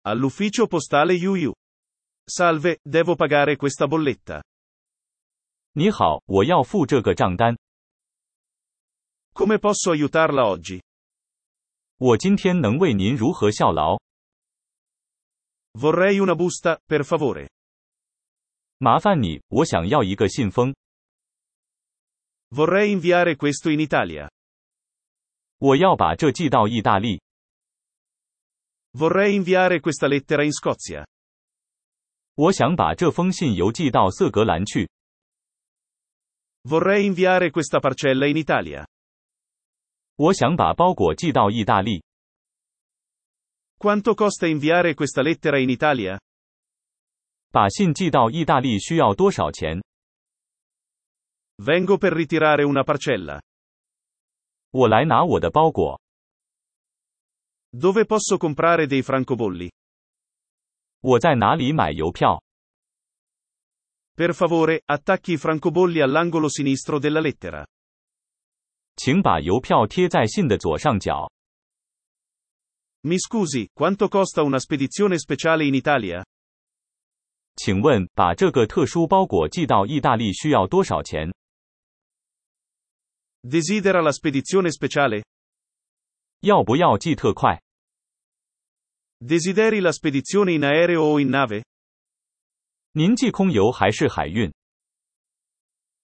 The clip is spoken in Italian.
All'ufficio postale UU. Salve, devo pagare questa bolletta. 你好，我要付这个账单。 Come posso aiutarla oggi? 我今天能为您如何效劳？ Vorrei una busta, per favore. 麻烦你，我想要一个信封。 Vorrei inviare questo in Italia. 我要把这寄到意大利。 Vorrei inviare questa lettera in Scozia. 我想把这封信邮寄到色格兰去。 Vorrei inviare questa parcella in Italia. 我想把包裹寄到意大利。 Quanto costa inviare questa lettera in Italia? 把信寄到意大利需要多少钱？ Vengo per ritirare una parcella. 我来拿我的包裹。 Dove posso comprare dei francobolli? 我在哪里买邮票？ Per favore, attacchi i francobolli all'angolo sinistro della lettera. 请把邮票贴在信的左上角。 Mi scusi, quanto costa una spedizione speciale in Italia? 请问，把这个特殊包裹寄到意大利需要多少钱？ Desidera la spedizione speciale? 要不要寄特快？ Desideri la spedizione in aereo o in nave? 您寄空邮还是海运？